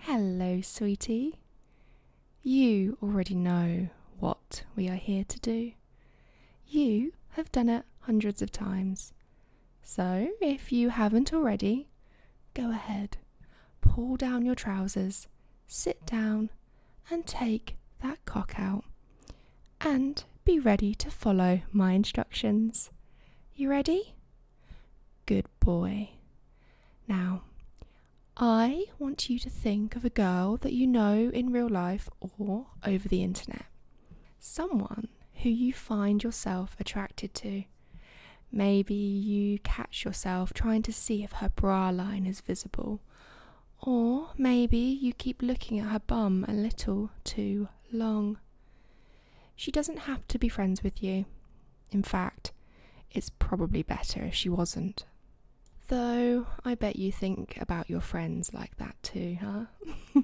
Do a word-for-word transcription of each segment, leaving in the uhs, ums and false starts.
Hello, sweetie. You already know what we are here to do. You have done it hundreds of times. So, if you haven't already, go ahead, pull down your trousers, sit down, and take that cock out. And be ready to follow my instructions. You ready? Good boy. Now, I want you to think of a girl that you know in real life or over the internet. Someone who you find yourself attracted to. Maybe you catch yourself trying to see if her bra line is visible. Or maybe you keep looking at her bum a little too long. She doesn't have to be friends with you. In fact, it's probably better if she wasn't. Though, I bet you think about your friends like that too, huh?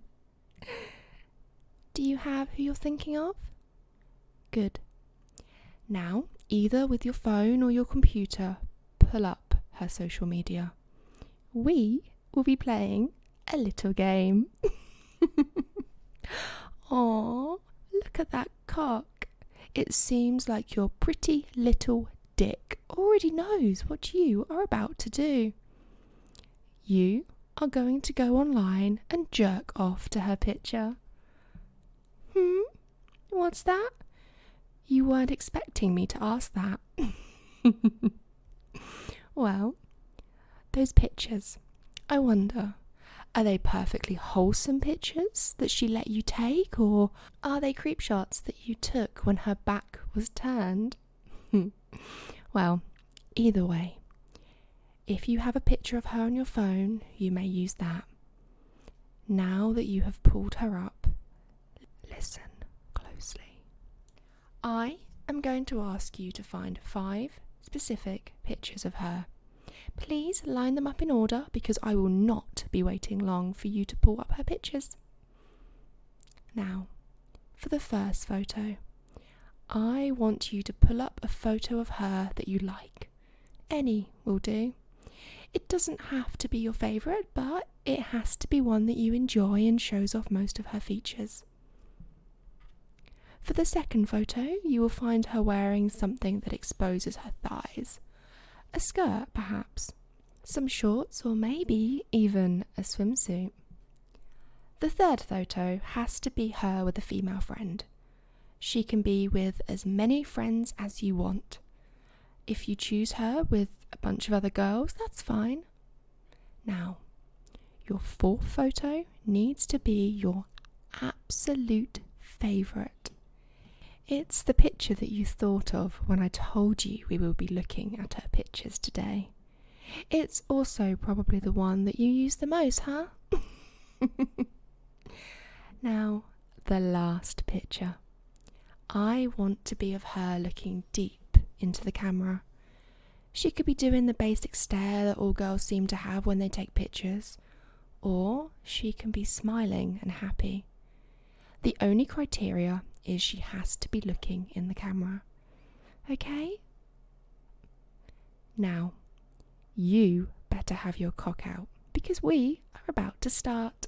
Do you have who you're thinking of? Good. Now, either with your phone or your computer, pull up her social media. We will be playing a little game. Aww, look at that cock. It seems like your pretty little dick already knows what you are about to do. You are going to go online and jerk off to her picture. Hmm? What's that? You weren't expecting me to ask that. Well, those pictures, I wonder, are they perfectly wholesome pictures that she let you take, or are they creep shots that you took when her back was turned? Well, either way, if you have a picture of her on your phone, you may use that. Now that you have pulled her up, listen closely. I am going to ask you to find five specific pictures of her. Please line them up in order because I will not be waiting long for you to pull up her pictures. Now, for the first photo, I want you to pull up a photo of her that you like. Any will do. It doesn't have to be your favourite, but it has to be one that you enjoy and shows off most of her features. For the second photo, you will find her wearing something that exposes her thighs. A skirt, perhaps. Some shorts, or maybe even a swimsuit. The third photo has to be her with a female friend. She can be with as many friends as you want. If you choose her with a bunch of other girls, that's fine. Now, your fourth photo needs to be your absolute favourite. It's the picture that you thought of when I told you we will be looking at her pictures today. It's also probably the one that you use the most, huh? Now, the last picture. I want to be of her looking deep into the camera. She could be doing the basic stare that all girls seem to have when they take pictures, or she can be smiling and happy. The only criteria is she has to be looking in the camera. Okay? Now, you better have your cock out because we are about to start.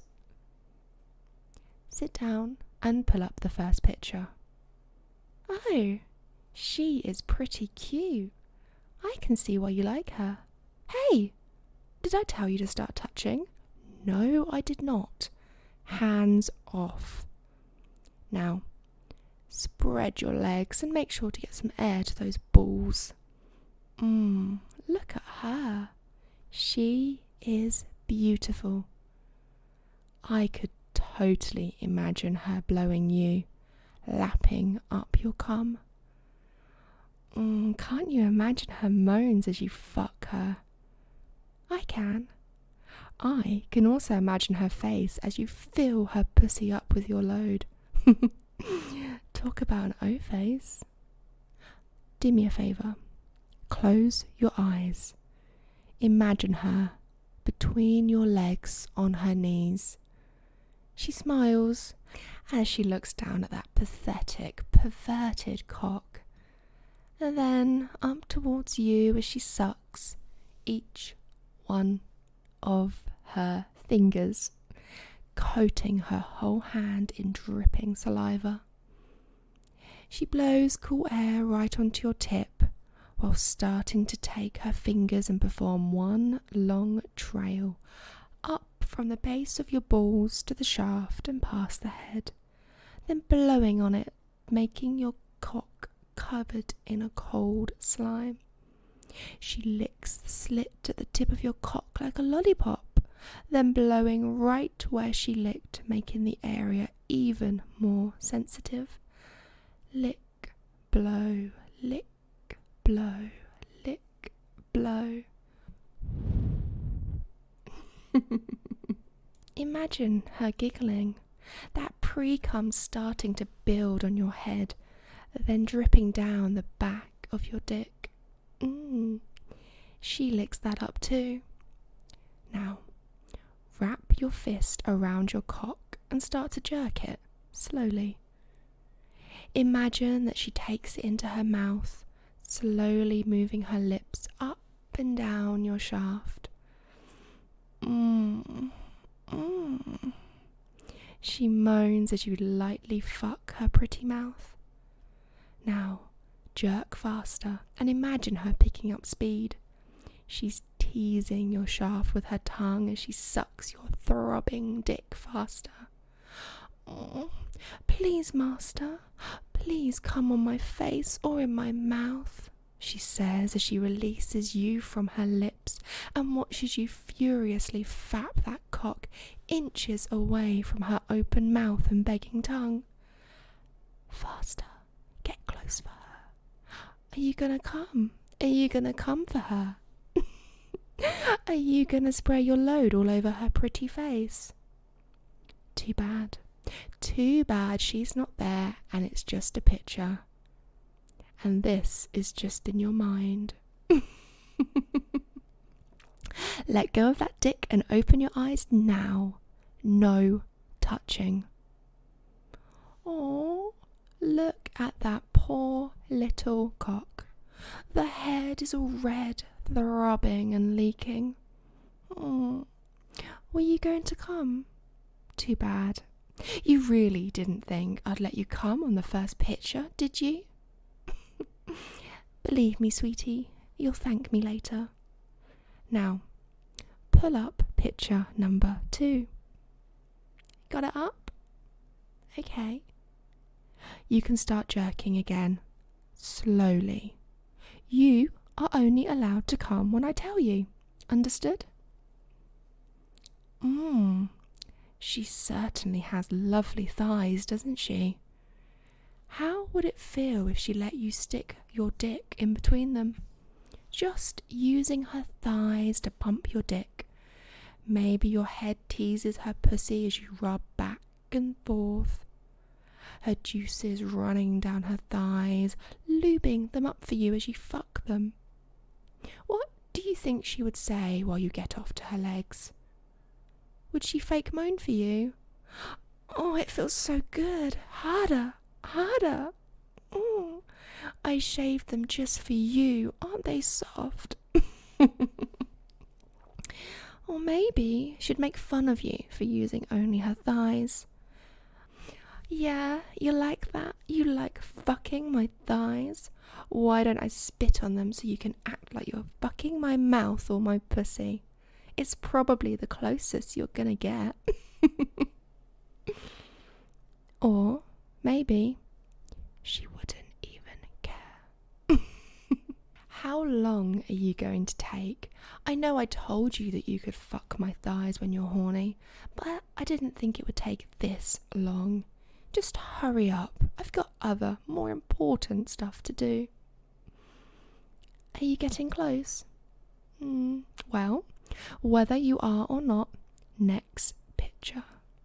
Sit down and pull up the first picture. Oh, she is pretty cute. I can see why you like her. Hey, did I tell you to start touching? No, I did not. Hands off. Now, spread your legs and make sure to get some air to those balls. Mmm, look at her. She is beautiful. I could totally imagine her blowing you, lapping up your cum. Mm, can't you imagine her moans as you fuck her? I can. I can also imagine her face as you fill her pussy up with your load. Talk about an O-face. Do me a favour. Close your eyes. Imagine her between your legs on her knees. She smiles as she looks down at that pathetic, perverted cock. And then up towards you as she sucks each one of her fingers. coating her whole hand in dripping saliva. She blows cool air right onto your tip while starting to take her fingers and perform one long trail up from the base of your balls to the shaft and past the head, then blowing on it, making your cock covered in a cold slime. She licks the slit at the tip of your cock like a lollipop, then blowing right where she licked, making the area even more sensitive. Lick, blow, lick, blow, lick, blow. Imagine her giggling, that pre-cum starting to build on your head, then dripping down the back of your dick. Mm. She licks that up too. Now, wrap your fist around your cock and start to jerk it, slowly. Imagine that she takes it into her mouth, slowly moving her lips up and down your shaft. Mmm, mmm. She moans as you lightly fuck her pretty mouth. Now, jerk faster and imagine her picking up speed. She's teasing your shaft with her tongue as she sucks your throbbing dick faster. Oh, please, master, please come on my face or in my mouth, she says as she releases you from her lips and watches you furiously fap that cock inches away from her open mouth and begging tongue. Faster, get close for her. Are you gonna come? Are you gonna come for her? Are you gonna spray your load all over her pretty face? Too bad. Too bad she's not there and it's just a picture. And this is just in your mind. Let go of that dick and open your eyes now. No touching. Oh, look at that poor little cock. The head is all red, throbbing and leaking. Oh, were you going to come? Too bad. You really didn't think I'd let you come on the first picture, did you? Believe me, sweetie, you'll thank me later. Now, pull up picture number two. Got it up? Okay. You can start jerking again, slowly. You are only allowed to come when I tell you. Understood? Mmm. She certainly has lovely thighs, doesn't she? How would it feel if she let you stick your dick in between them? Just using her thighs to pump your dick. Maybe your head teases her pussy as you rub back and forth. Her juices running down her thighs, lubing them up for you as you fuck them. What do you think she would say while you get off to her legs? Would she fake moan for you? Oh, it feels so good. Harder, harder. Oh, I shaved them just for you. Aren't they soft? Or maybe she'd make fun of you for using only her thighs. Yeah, you like that? You like fucking my thighs? Why don't I spit on them so you can act like you're fucking my mouth or my pussy? It's probably the closest you're gonna get. Or maybe she wouldn't even care. How long are you going to take? I know I told you that you could fuck my thighs when you're horny, but I didn't think it would take this long. Just hurry up. I've got other, more important stuff to do. Are you getting close? Mm, well, whether you are or not, next picture.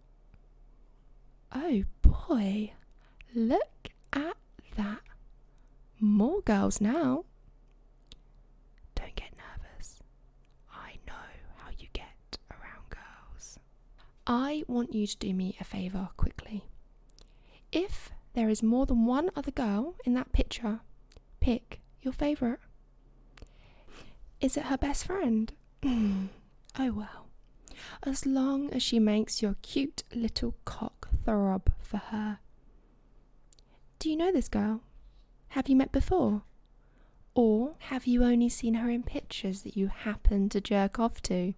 Oh boy, look at that. More girls now. Don't get nervous. I know how you get around girls. I want you to do me a favour quickly. If there is more than one other girl in that picture, pick your favourite. Is it her best friend? Oh well. as long as she makes your cute little cock throb for her. Do you know this girl? Have you met before? Or have you only seen her in pictures that you happen to jerk off to?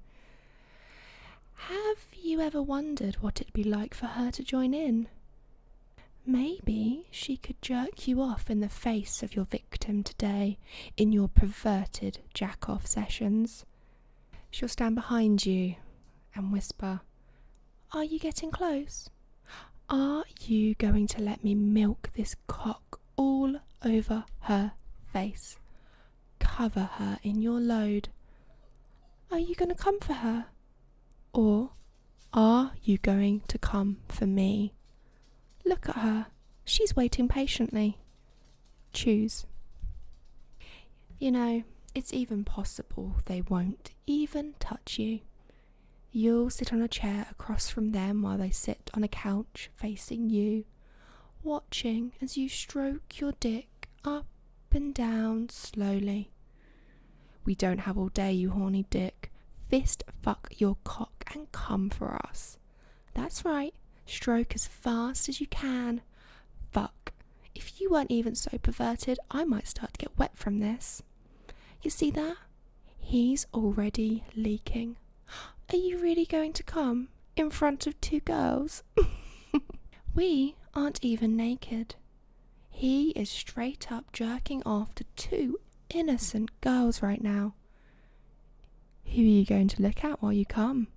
Have you ever wondered what it'd be like for her to join in? Maybe she could jerk you off in the face of your victim today in your perverted jack-off sessions. She'll stand behind you and whisper, "Are you getting close? Are you going to let me milk this cock all over her face? Cover her in your load. Are you going to come for her? Or are you going to come for me? Look at her. She's waiting patiently. Choose." You know, it's even possible they won't even touch you. You'll sit on a chair across from them while they sit on a couch facing you, watching as you stroke your dick up and down slowly. We don't have all day, you horny dick. Fist fuck your cock and come for us. That's right, stroke as fast as you can. Fuck, if you weren't even so perverted, I might start to get wet from this. You see that? He's already leaking. Are you really going to come in front of two girls? We aren't even naked. He is straight up jerking off to two innocent girls right now. Who are you going to look at while you come?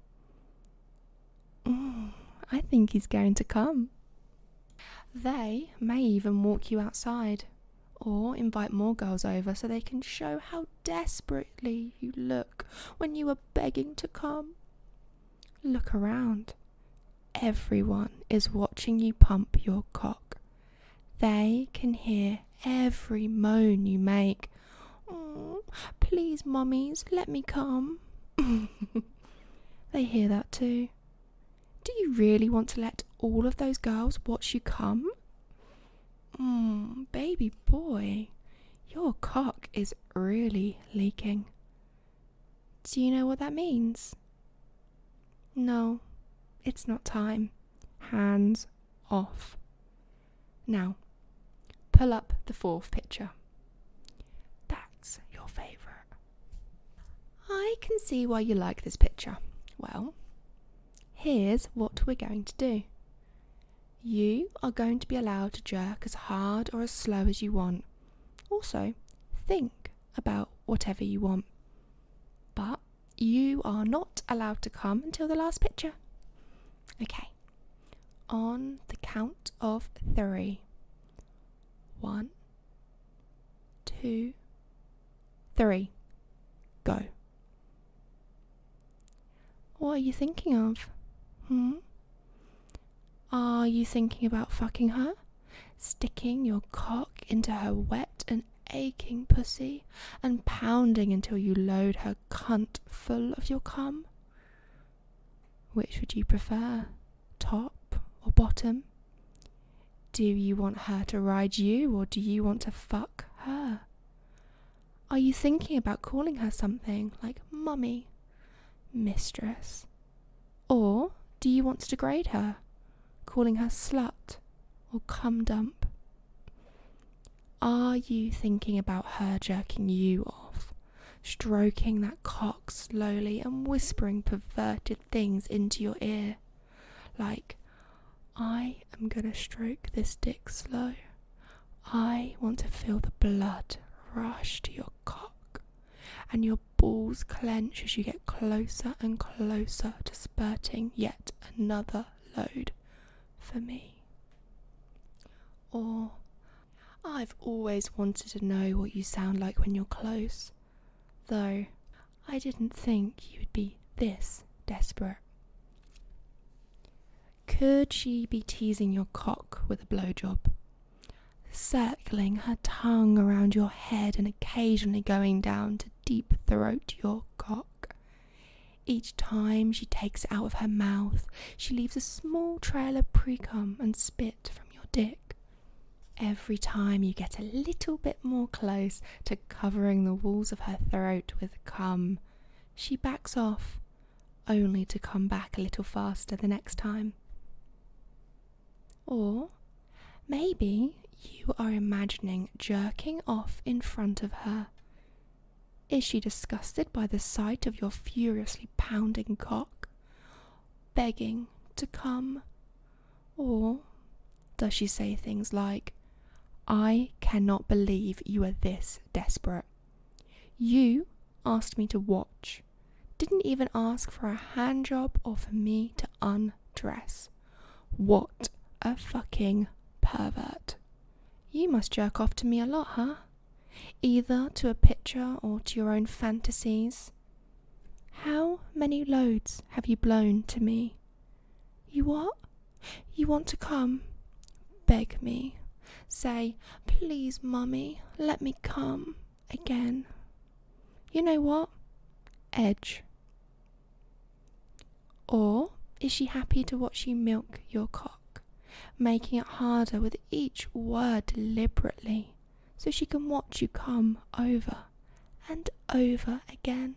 Mm, I think he's going to come. They may even walk you outside, or invite more girls over so they can show how desperately you look when you are begging to come. Look around. Everyone is watching you pump your cock. They can hear every moan you make. "Oh, please, mummies, let me come." They hear that too. Do you really want to let all of those girls watch you come? Mmm, baby boy, your cock is really leaking. Do you know what that means? No, it's not time. Hands off. Now, pull up the fourth picture. That's your favourite. I can see why you like this picture. Well, here's what we're going to do. You are going to be allowed to jerk as hard or as slow as you want. Also, think about whatever you want. But you are not allowed to come until the last picture. Okay. On the count of three. One, two, three. Go. What are you thinking of? Hmm? Are you thinking about fucking her? Sticking your cock into her wet and aching pussy and pounding until you load her cunt full of your cum? Which would you prefer, top or bottom? Do you want her to ride you, or do you want to fuck her? Are you thinking about calling her something like mummy, mistress? Or do you want to degrade her, calling her slut or cum dump? Are you thinking about her jerking you off, stroking that cock slowly and whispering perverted things into your ear, like, "I am gonna stroke this dick slow. I want to feel the blood rush to your cock, and your balls clench as you get closer and closer to spurting yet another load for me"? Or, "I've always wanted to know what you sound like when you're close, though I didn't think you would be this desperate." Could she be teasing your cock with a blowjob, circling her tongue around your head and occasionally going down to deep throat your cock? Each time she takes it out of her mouth, she leaves a small trail of pre-cum and spit from your dick. Every time you get a little bit more close to covering the walls of her throat with cum, she backs off, only to come back a little faster the next time. Or maybe you are imagining jerking off in front of her. Is she disgusted by the sight of your furiously pounding cock, begging to come? Or does she say things like, "I cannot believe you are this desperate. You asked me to watch, didn't even ask for a hand job or for me to undress. What a fucking pervert. You must jerk off to me a lot, huh? Either to a picture or to your own fantasies. How many loads have you blown to me? You what? You want to come? Beg me. Say, please, mummy, let me come again. You know what? Edge. Or is she happy to watch you milk your cock, making it harder with each word deliberately, so she can watch you come over and over again?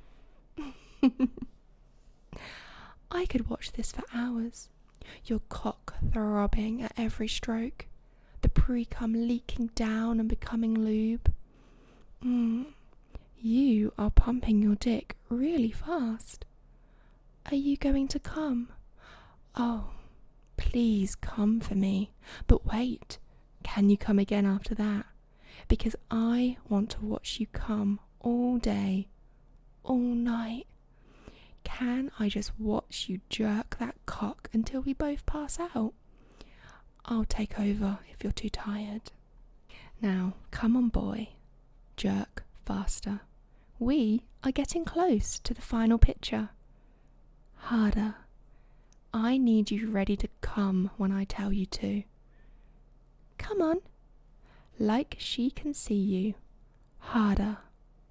I could watch this for hours. Your cock throbbing at every stroke, the pre-cum leaking down and becoming lube. Mm, you are pumping your dick really fast. Are you going to come? Oh, please come for me. But wait, can you come again after that? Because I want to watch you come all day, all night. Can I just watch you jerk that cock until we both pass out? I'll take over if you're too tired. Now, come on, boy. Jerk faster. We are getting close to the final picture. Harder. I need you ready to come when I tell you to. Come on. Like she can see you. Harder.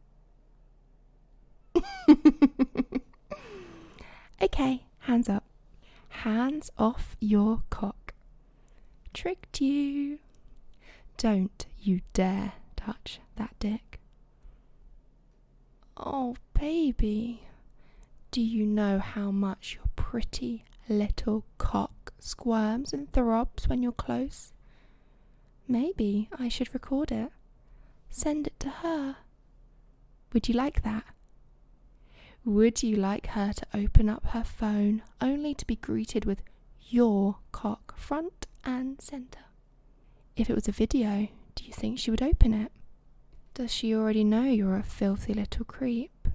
Okay, hands up. Hands off your cock. Tricked you. Don't you dare touch that dick. Oh, baby. Do you know how much your pretty little cock squirms and throbs when you're close? Maybe I should record it. Send it to her. Would you like that? Would you like her to open up her phone only to be greeted with your cock front and centre? If it was a video, do you think she would open it? Does she already know you're a filthy little creep?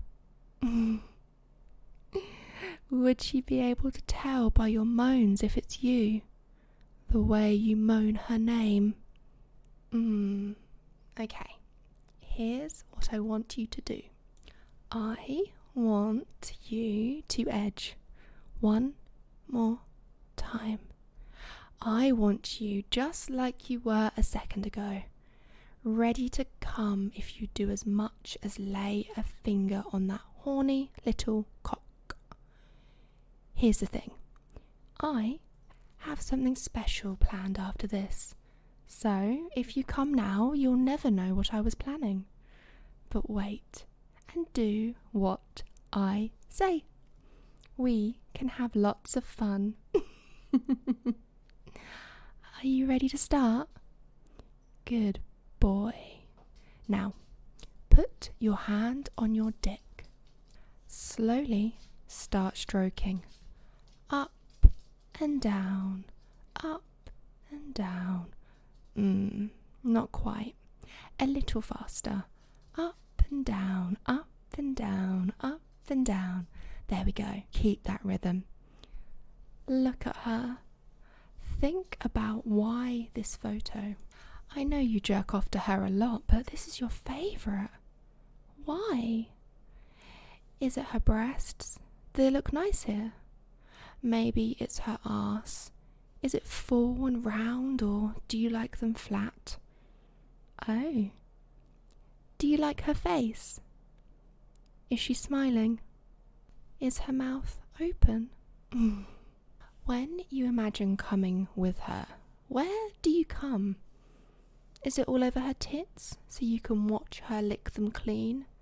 Would she be able to tell by your moans if it's you? The way you moan her name? Mm. Okay, here's what I want you to do. I want you to edge one more time. I want you just like you were a second ago, ready to come if you do as much as lay a finger on that horny little cock. Here's the thing. I have something special planned after this. So, if you come now, you'll never know what I was planning. But wait and do what I say. We can have lots of fun. Are you ready to start? Good boy. Now, put your hand on your dick. Slowly start stroking. Up and down, up and down. Mm, not quite. A little faster. Up and down, up and down, up and down. There we go. Keep that rhythm. Look at her. Think about why this photo. I know you jerk off to her a lot, but this is your favourite. Why? Is it her breasts? They look nice here. Maybe it's her arse. Is it full and round, or do you like them flat? Oh. Do you like her face? Is she smiling? Is her mouth open? Mm. When you imagine coming with her, where do you come? Is it all over her tits, so you can watch her lick them clean?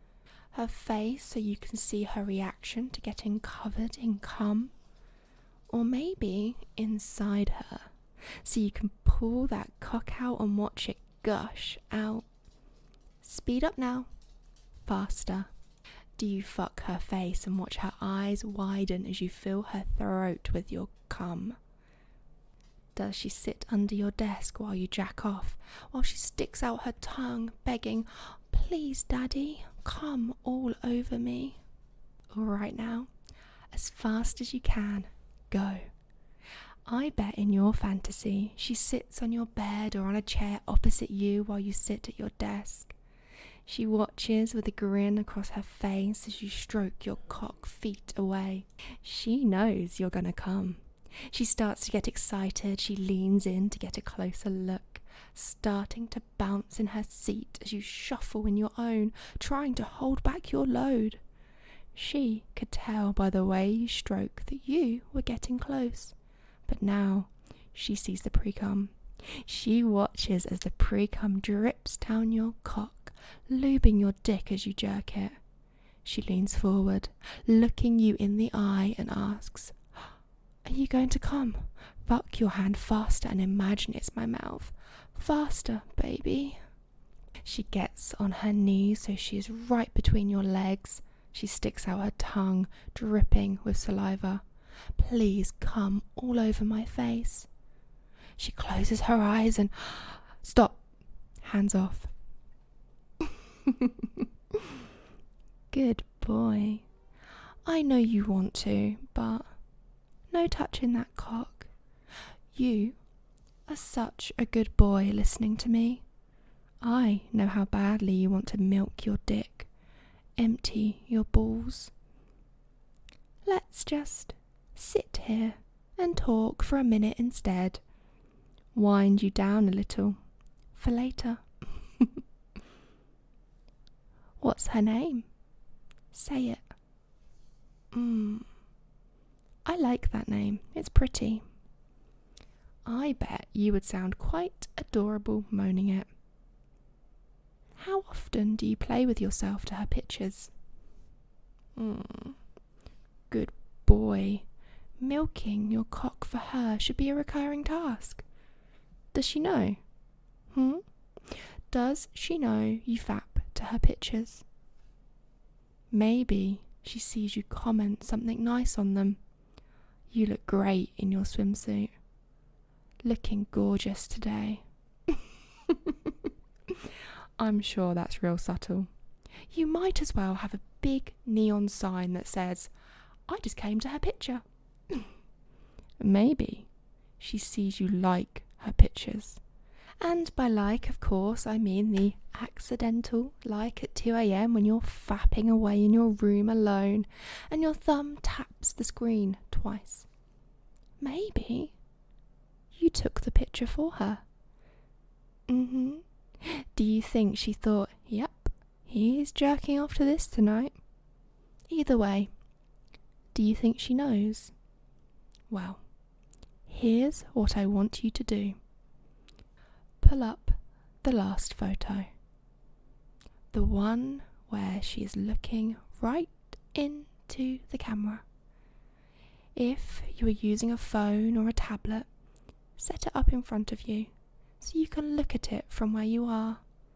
her face so you can see her reaction to getting covered in cum. Or maybe inside her, so you can pull that cock out and watch it gush out. Speed up now. Faster. Do you fuck her face and watch her eyes widen as you fill her throat with your cum? Does she sit under your desk while you jack off, while she sticks out her tongue, begging, "Please, Daddy, come all over me"? All right now, as fast as you can, go. I bet in your fantasy she sits on your bed or on a chair opposite you while you sit at your desk. She watches with a grin across her face as you stroke your cock feet away. She knows you're gonna come. She starts to get excited. She leans in to get a closer look, starting to bounce in her seat as you shuffle in your own, trying to hold back your load. She could tell by the way you stroke that you were getting close. But now she sees the pre-cum. She watches as the pre-cum drips down your cock, lubing your dick as you jerk it. She leans forward, looking you in the eye, and asks, "Are you going to come? Fuck your hand faster and imagine it's my mouth. Faster, baby." She gets on her knees so she is right between your legs. She sticks out her tongue, dripping with saliva. "Please come all over my face." She closes her eyes and... Stop. Hands off. Good boy. I know you want to, but no touching that cock. You are such a good boy listening to me. I know how badly you want to milk your dick, empty your balls. Let's just sit here and talk for a minute instead. Wind you down a little for later. What's her name? Say it. Mmm. I like that name. It's pretty. I bet you would sound quite adorable moaning it. How often do you play with yourself to her pictures? Mm. Good boy. Milking your cock for her should be a recurring task. Does she know? Hmm? Does she know you fap to her pictures? Maybe she sees you comment something nice on them. You look great in your swimsuit. Looking gorgeous today. I'm sure that's real subtle. You might as well have a big neon sign that says, "I just came to her picture." Maybe she sees you like her pictures. And by like, of course, I mean the accidental like at two a.m. when you're fapping away in your room alone and your thumb taps the screen twice. Maybe you took the picture for her. Mm-hmm. Do you think she thought, "Yep, he's jerking off to this tonight"? Either way, do you think she knows? Well, here's what I want you to do. Pull up the last photo. The one where she is looking right into the camera. If you are using a phone or a tablet, set it up in front of you so you can look at it from where you are.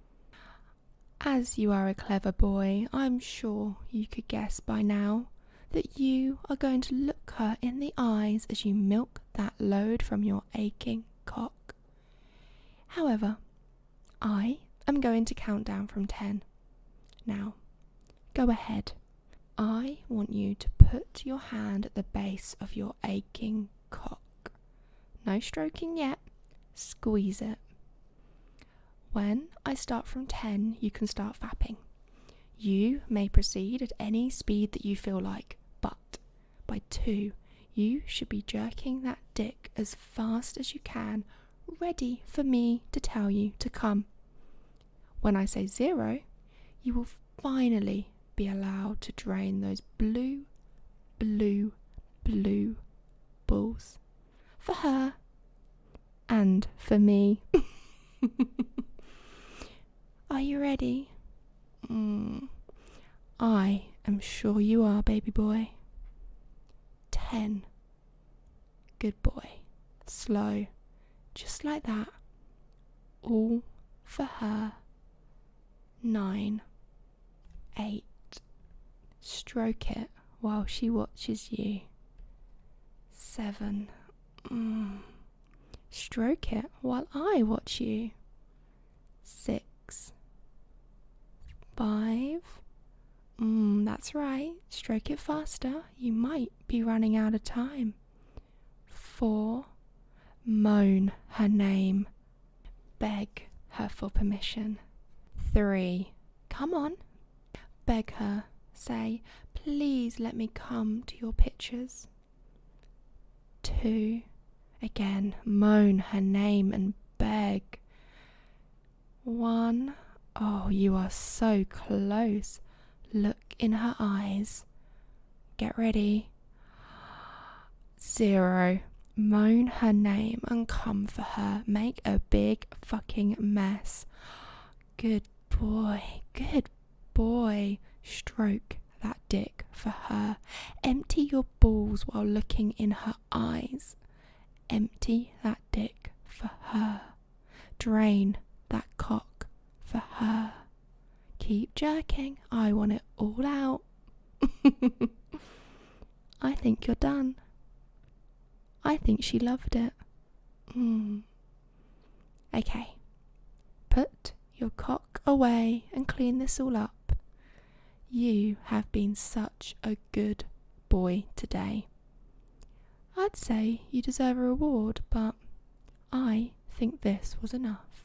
As you are a clever boy, I'm sure you could guess by now that you are going to look her in the eyes as you milk that load from your aching cock. However, I am going to count down from ten. Now, go ahead. I want you to put your hand at the base of your aching cock. No stroking yet. Squeeze it. When I start from ten, you can start fapping. You may proceed at any speed that you feel like, but by two, you should be jerking that dick as fast as you can, ready for me to tell you to come. When I say zero, you will finally be allowed to drain those blue, blue, blue balls. For her and for me. Are you ready? Mm. I am sure you are, baby boy. Ten. Good boy. Slow. Just like that. All for her. Nine. Eight. Stroke it while she watches you. Seven. Mm. Stroke it while I watch you. Six. Five. Mm, that's right. Stroke it faster. You might be running out of time. Four. Moan her name. Beg her for permission. Three. Come on. Beg her. Say, please let me come to your pictures. Two. Again, moan her name and beg. One. Oh, you are so close. Look in her eyes. Get ready. Zero. Moan her name and come for her. Make a big fucking mess. Good boy. Good boy. Stroke that dick for her. Empty your balls while looking in her eyes. Empty that dick for her. Drain that cock for her. Keep jerking. I want it all out. I think you're done. I think she loved it. Mm. Okay. Put your cock away and clean this all up. You have been such a good boy today. I'd say you deserve a reward, but I think this was enough.